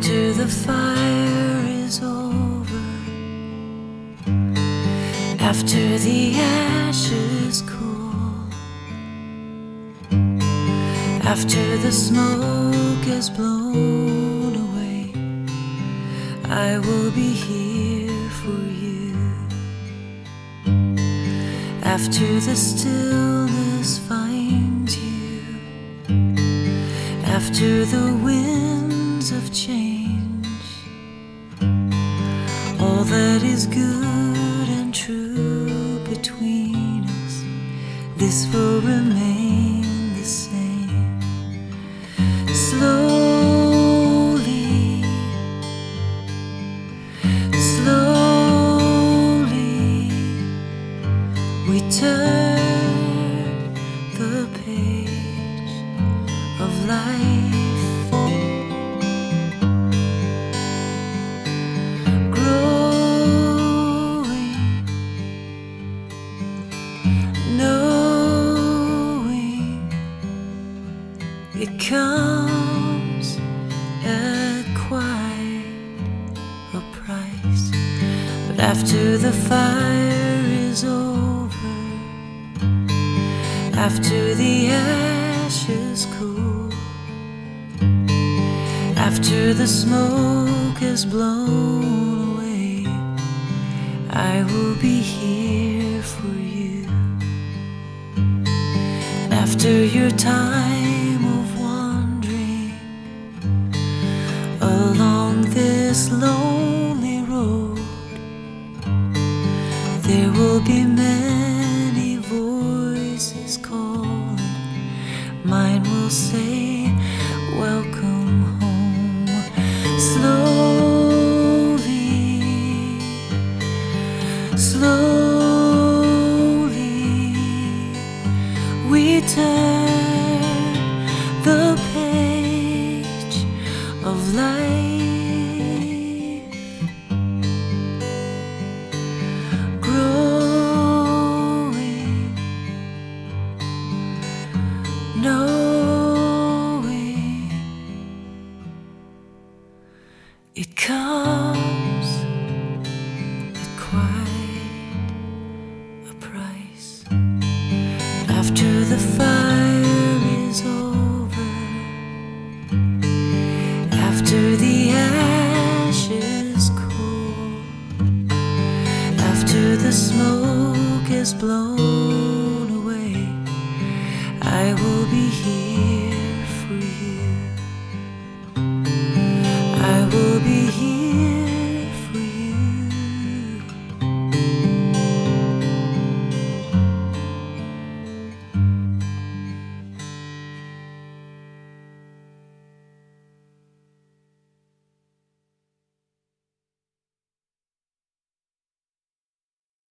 After the fire is over, after the ashes cool, after the smoke is blown away, I will be here for you. After the stillness finds you, after the winds of change, all that is good and true between us, this will remain the same. Slowly, slowly, we turn the page of life. It comes at quite a price, but after the fire is over, after the ashes cool, after the smoke is blown away, I will be here for you. After your time of wandering along this lonely road, there will be many voices calling. Mine will say, welcome home. Slowly, slowly, we turn the page of life. Growing, knowing it comes at quite a price. After the fire is over, after the ashes cool, after the smoke is blown